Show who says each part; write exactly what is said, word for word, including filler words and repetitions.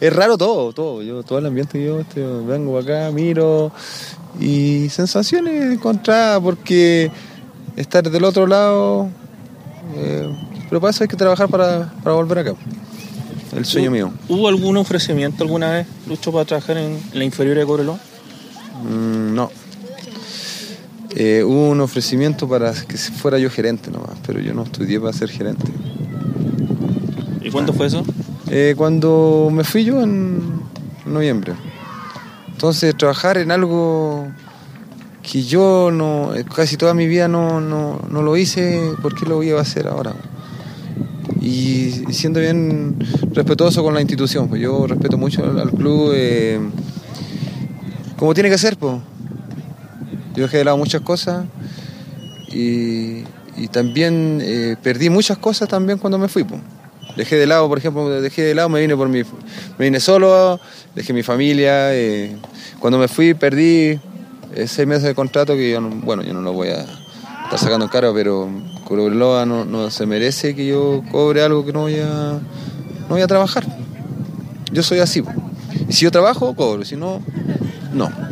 Speaker 1: es raro todo, todo. Yo, todo el ambiente que yo este, vengo acá, miro y sensaciones encontradas porque estar del otro lado, eh, pero para eso hay que trabajar para, para volver acá. El sueño mío.
Speaker 2: ¿Hubo algún ofrecimiento alguna vez, Lucho, para trabajar en, en la inferior de Cobreloa?
Speaker 1: Mm, no. Eh, hubo un ofrecimiento para que fuera yo gerente nomás, pero yo no estudié para ser gerente.
Speaker 2: ¿Y cuándo fue eso?
Speaker 1: Eh, cuando me fui yo en noviembre. Entonces, trabajar en algo que yo no, casi toda mi vida no, no, no lo hice, ¿por qué lo iba a hacer ahora? Y siendo bien respetuoso con la institución, pues yo respeto mucho al, al club, eh, como tiene que ser, pues. Yo dejé de lado muchas cosas y, y también eh, perdí muchas cosas también cuando me fui, pues. Dejé de lado, por ejemplo, dejé de lado, me vine por mi, me vine solo, dejé mi familia. Eh, cuando me fui perdí eh, seis meses de contrato que yo no, bueno, yo no lo voy a estar sacando en cara, pero Cobreloa no, no se merece que yo cobre algo que no voy a, no voy a trabajar. Yo soy así. Y si yo trabajo, cobro, si no, no.